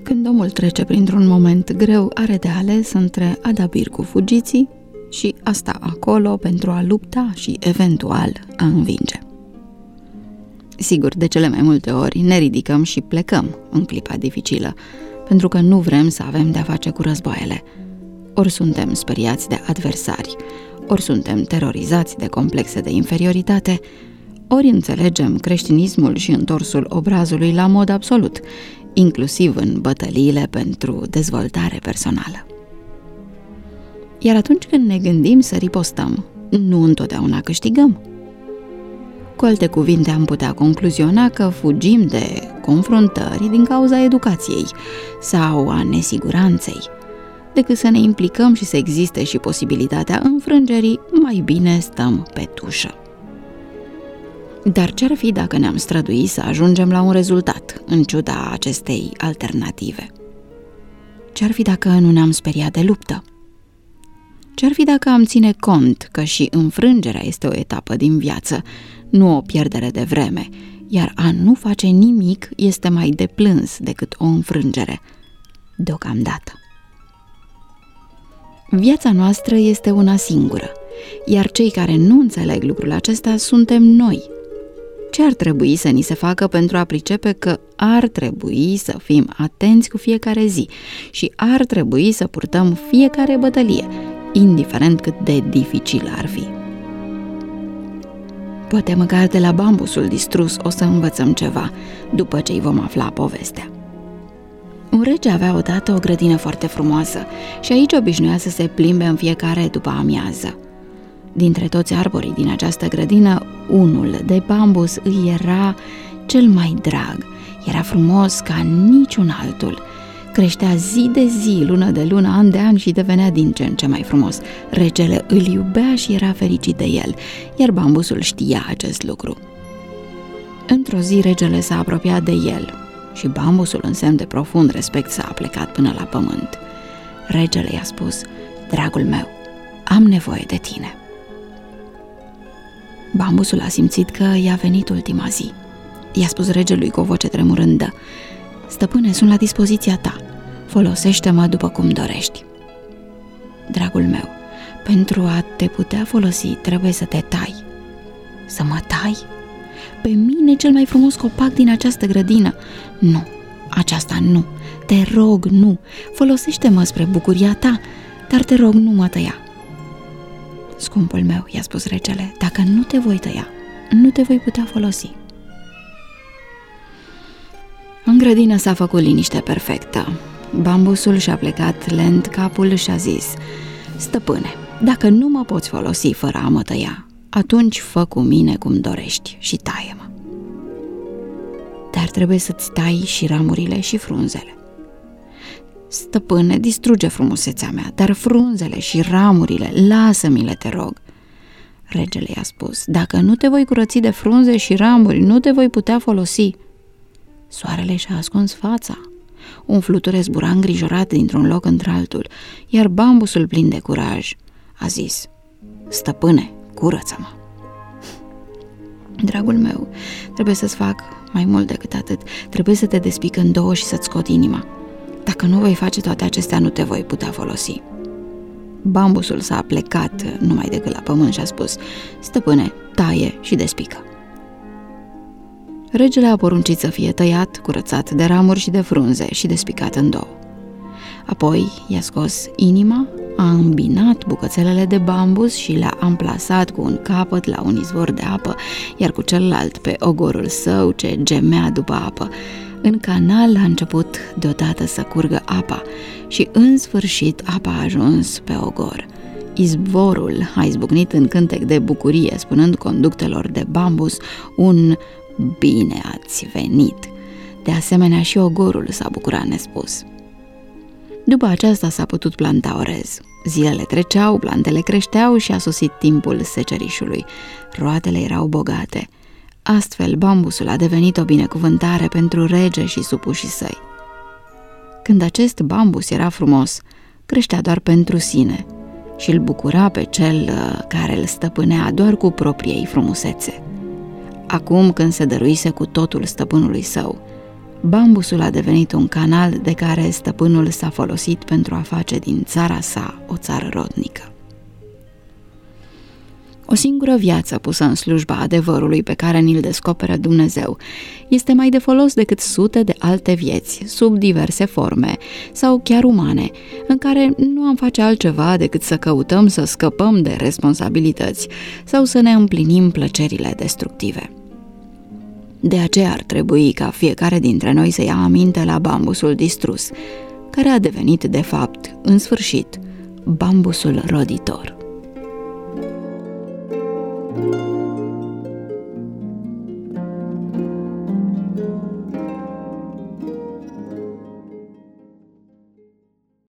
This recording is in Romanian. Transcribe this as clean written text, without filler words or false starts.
Când omul trece printr-un moment greu, are de ales între a da bir cu fugiții și a sta acolo pentru a lupta și, eventual, a învinge. Sigur, de cele mai multe ori ne ridicăm și plecăm în clipa dificilă, pentru că nu vrem să avem de-a face cu războaiele. Ori suntem speriați de adversari, ori suntem terorizați de complexe de inferioritate, ori înțelegem creștinismul și întorsul obrazului la mod absolut, inclusiv în bătăliile pentru dezvoltare personală. Iar atunci când ne gândim să ripostăm, nu întotdeauna câștigăm. Cu alte cuvinte, am putea concluziona că fugim de confruntări din cauza educației sau a nesiguranței. Decât să ne implicăm și să existe și posibilitatea înfrângerii, mai bine stăm pe tușă. Dar ce-ar fi dacă ne-am strădui să ajungem la un rezultat, în ciuda acestei alternative? Ce-ar fi dacă nu ne-am speriat de luptă? Ce-ar fi dacă am ține cont că și înfrângerea este o etapă din viață, nu o pierdere de vreme, iar a nu face nimic este mai de plâns decât o înfrângere, deocamdată. Viața noastră este una singură, iar cei care nu înțeleg lucrul acesta suntem noi. Ce ar trebui să ni se facă pentru a pricepe că ar trebui să fim atenți cu fiecare zi și ar trebui să purtăm fiecare bătălie, indiferent cât de dificil ar fi? Poate măcar de la bambusul distrus o să învățăm ceva, după ce îi vom afla povestea. Un rege avea odată o grădină foarte frumoasă și aici obișnuia să se plimbe în fiecare după amiază. Dintre toți arborii din această grădină, unul de bambus îi era cel mai drag. Era frumos ca niciun altul. Creștea zi de zi, lună de lună, an de an și devenea din ce în ce mai frumos. Regele îl iubea și era fericit de el, iar bambusul știa acest lucru. Într-o zi, regele s-a apropiat de el și bambusul, în semn de profund respect, s-a plecat până la pământ. Regele i-a spus: "Dragul meu, am nevoie de tine." Bambusul a simțit că i-a venit ultima zi. I-a spus regelui cu o voce tremurândă: "Stăpâne, sunt la dispoziția ta. Folosește-mă după cum dorești." "Dragul meu, pentru a te putea folosi, trebuie să te tai." "Să mă tai? Pe mine, cel mai frumos copac din această grădină?" "Nu, aceasta nu. Te rog, nu. Folosește-mă spre bucuria ta, dar te rog, nu mă tăia." "Scumpul meu," i-a spus regele, "dacă nu te voi tăia, nu te voi putea folosi." În grădină s-a făcut liniște perfectă. Bambusul și-a plecat lent capul și a zis: "Stăpâne, dacă nu mă poți folosi fără a mă tăia, atunci fă cu mine cum dorești și taie-mă. Dar trebuie să-ți tai și ramurile și frunzele." "Stăpâne, distruge frumusețea mea, dar frunzele și ramurile, lasă-mi-le, te rog." Regele i-a spus: "Dacă nu te voi curăți de frunze și ramuri, nu te voi putea folosi." Soarele și-a ascuns fața. Un fluture zbura îngrijorat dintr-un loc într-altul, iar bambusul, plin de curaj, a zis: "Stăpâne, curăță-mă." "Dragul meu, trebuie să-ți fac mai mult decât atât. Trebuie să te despic în două și să-ți scot inima. Dacă nu voi face toate acestea, nu te voi putea folosi." Bambusul s-a plecat numai decât la pământ și a spus: "Stăpâne, taie și despică." Regele a poruncit să fie tăiat, curățat de ramuri și de frunze și despicat în două. Apoi i-a scos inima, a îmbinat bucățelele de bambus și le-a amplasat cu un capăt la un izvor de apă, iar cu celălalt pe ogorul său ce gemea după apă. În canal a început deodată să curgă apa și în sfârșit apa a ajuns pe ogor. Izvorul a izbucnit în cântec de bucurie, spunând conductelor de bambus un "Bine ați venit!" De asemenea și ogorul s-a bucurat nespus. După aceasta s-a putut planta orez. Zilele treceau, plantele creșteau și a sosit timpul secerișului. Roadele erau bogate. Astfel, bambusul a devenit o binecuvântare pentru rege și supușii săi. Când acest bambus era frumos, creștea doar pentru sine și îl bucura pe cel care îl stăpânea doar cu propriei frumusețe. Acum, când se dăruise cu totul stăpânului său, bambusul a devenit un canal de care stăpânul s-a folosit pentru a face din țara sa o țară rodnică. O singură viață pusă în slujba adevărului pe care ni-l descoperă Dumnezeu este mai de folos decât sute de alte vieți, sub diverse forme sau chiar umane, în care nu am face altceva decât să căutăm să scăpăm de responsabilități sau să ne împlinim plăcerile destructive. De aceea ar trebui ca fiecare dintre noi să ia aminte la bambusul distrus, care a devenit, de fapt, în sfârșit, bambusul roditor.